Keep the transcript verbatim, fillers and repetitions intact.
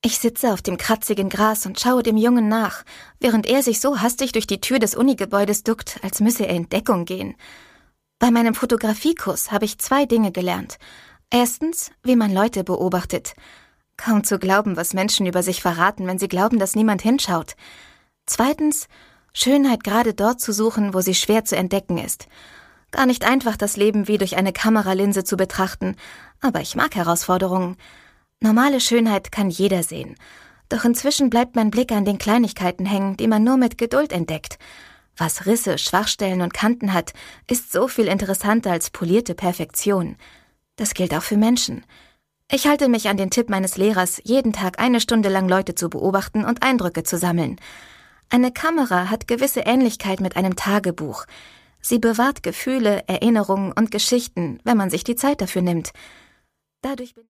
Ich sitze auf dem kratzigen Gras und schaue dem Jungen nach, während er sich so hastig durch die Tür des Unigebäudes duckt, als müsse er in Deckung gehen. Bei meinem Fotografiekurs habe ich zwei Dinge gelernt. Erstens, wie man Leute beobachtet. Kaum zu glauben, was Menschen über sich verraten, wenn sie glauben, dass niemand hinschaut. Zweitens, Schönheit gerade dort zu suchen, wo sie schwer zu entdecken ist. Gar nicht einfach, das Leben wie durch eine Kameralinse zu betrachten, aber ich mag Herausforderungen. Normale Schönheit kann jeder sehen. Doch inzwischen bleibt mein Blick an den Kleinigkeiten hängen, die man nur mit Geduld entdeckt. Was Risse, Schwachstellen und Kanten hat, ist so viel interessanter als polierte Perfektion. Das gilt auch für Menschen. Ich halte mich an den Tipp meines Lehrers, jeden Tag eine Stunde lang Leute zu beobachten und Eindrücke zu sammeln. Eine Kamera hat gewisse Ähnlichkeit mit einem Tagebuch. Sie bewahrt Gefühle, Erinnerungen und Geschichten, wenn man sich die Zeit dafür nimmt. Dadurch bin